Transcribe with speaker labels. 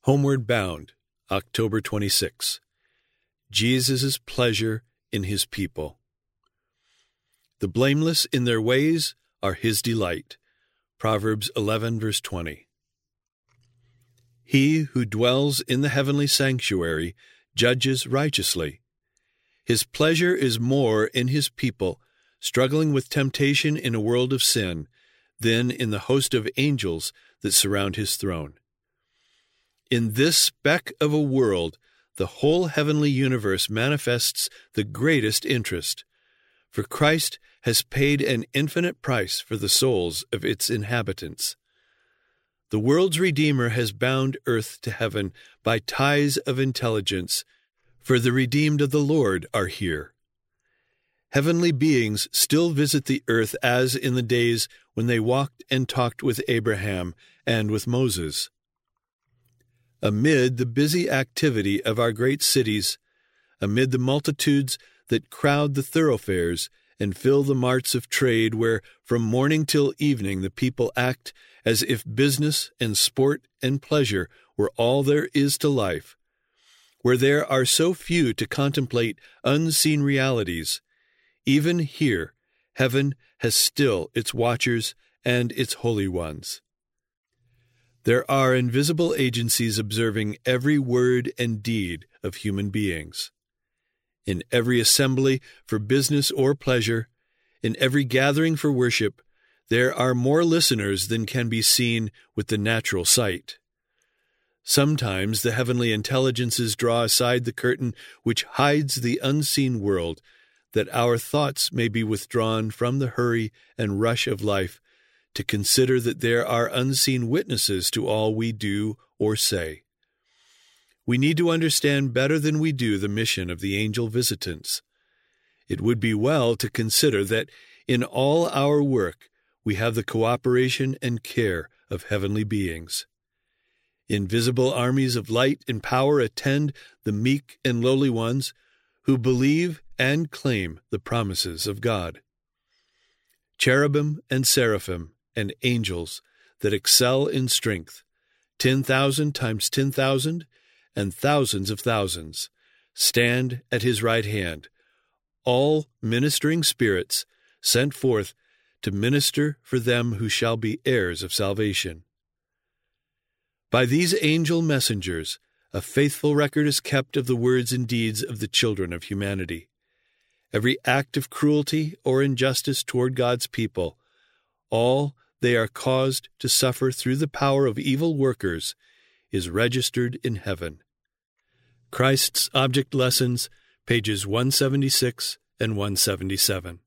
Speaker 1: Homeward Bound, October 26. Jesus' pleasure in his people. The blameless in their ways are his delight. Proverbs 11, verse 20. He who dwells in the heavenly sanctuary judges righteously. His pleasure is more in his people, struggling with temptation in a world of sin, than in the host of angels that surround his throne. In this speck of a world, the whole heavenly universe manifests the greatest interest, for Christ has paid an infinite price for the souls of its inhabitants. The world's Redeemer has bound earth to heaven by ties of intelligence, for the redeemed of the Lord are here. Heavenly beings still visit the earth as in the days when they walked and talked with Abraham and with Moses. Amid the busy activity of our great cities, amid the multitudes that crowd the thoroughfares and fill the marts of trade where from morning till evening the people act as if business and sport and pleasure were all there is to life, where there are so few to contemplate unseen realities, even here heaven has still its watchers and its holy ones. There are invisible agencies observing every word and deed of human beings. In every assembly for business or pleasure, in every gathering for worship, there are more listeners than can be seen with the natural sight. Sometimes the heavenly intelligences draw aside the curtain which hides the unseen world, that our thoughts may be withdrawn from the hurry and rush of life, to consider that there are unseen witnesses to all we do or say. We need to understand better than we do the mission of the angel visitants. It would be well to consider that in all our work we have the cooperation and care of heavenly beings. Invisible armies of light and power attend the meek and lowly ones who believe and claim the promises of God. Cherubim and seraphim and angels that excel in strength, 10,000 times 10,000 and thousands of thousands, stand at his right hand, all ministering spirits sent forth to minister for them who shall be heirs of salvation. By these angel messengers, a faithful record is kept of the words and deeds of the children of humanity. Every act of cruelty or injustice toward God's people, all they are caused to suffer through the power of evil workers, is registered in heaven. Christ's Object Lessons, pages 176 and 177.